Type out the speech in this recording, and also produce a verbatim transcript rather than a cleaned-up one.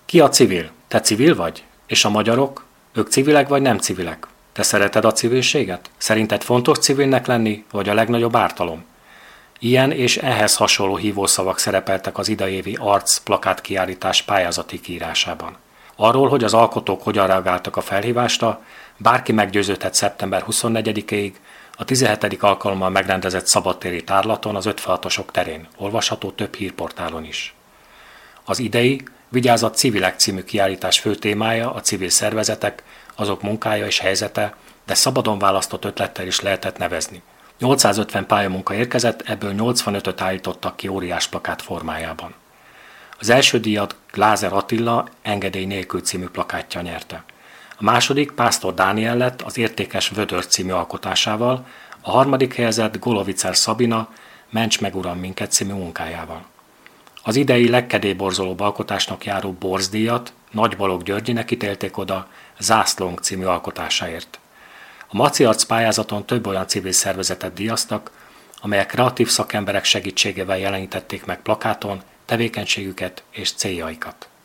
Ki a civil? Te civil vagy? És a magyarok? Ők civilek vagy nem civilek? Te szereted a civilséget? Szerinted fontos civilnek lenni, vagy a legnagyobb ártalom? Ilyen és ehhez hasonló hívószavak szerepeltek az idejévi arc plakátkiállítás pályázati kiírásában. Arról, hogy az alkotók hogyan reagáltak a felhívásra, bárki meggyőződhet szeptember huszonnegyedikéig a tizenhetedik alkalommal megrendezett szabadtéri tárlaton az ötvenhatosok terén, olvasható több hírportálon is. Az idei Vigyázat civilek című kiállítás fő témája a civil szervezetek, azok munkája és helyzete, de szabadon választott ötlettel is lehetett nevezni. nyolcszázötven pályamunka érkezett, ebből nyolcvanötöt állítottak ki óriás plakát formájában. Az első díjat Glázer Attila Engedély nélkül című plakátja nyerte. A második Pásztor Dániel lett az Értékes Vödör című alkotásával, a harmadik helyezett Golovicer Szabina Ments meg uram minket című munkájával. Az idei legkedélyborzolóbb alkotásnak járó Borzdíjat Nagy Balogh Györgyinek ítélték oda Zászlónk című alkotásáért. A Maci Arc pályázaton több olyan civil szervezetet díjaztak, amelyek kreatív szakemberek segítségével jelenítették meg plakáton tevékenységüket és céljaikat.